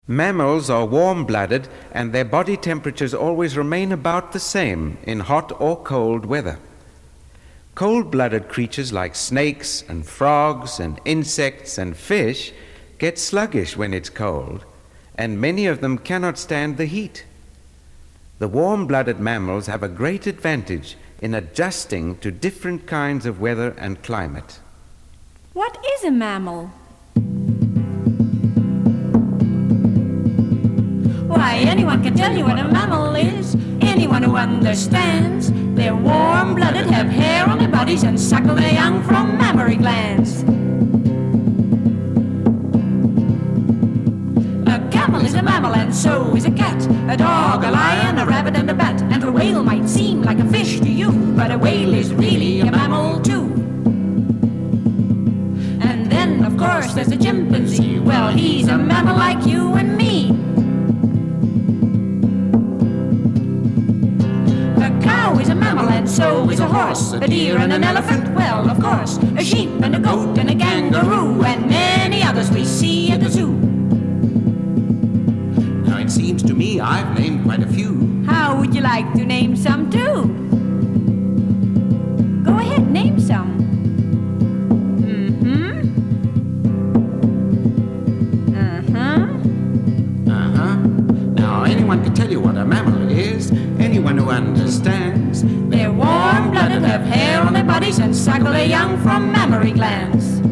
Mammals are warm-blooded and their body temperatures always remain about the same in hot or cold weather. Cold-blooded creatures like snakes and frogs and insects and fish get sluggish when it's cold, and many of them cannot stand the heat. The warm-blooded mammals have a great advantage in adjusting to different kinds of weather and climate. What is a mammal? Why, anyone can tell you what a mammal is. Anyone who understands. They're warm-blooded, have hair on their bodies, and suckle their young from mammary glands. A camel is a mammal, and so is a cat. A dog, a lion, a rabbit, and a bat. And a whale might seem like a fish to you, but a whale is really a mammal too. And then, of course, there's a chimpanzee. Well, he's a mammal like you and me. Is a mammal, and so is a horse, a deer and an elephant, well, of course, a sheep and a goat and a kangaroo, and many others we see at the zoo. Now it seems to me I've named quite a few. How would you like to name some too? Go ahead, name some. Now anyone can tell you what a mammal is. Anyone who understands. They're warm-blooded, have hair on their bodies, and suckle their young from mammary glands.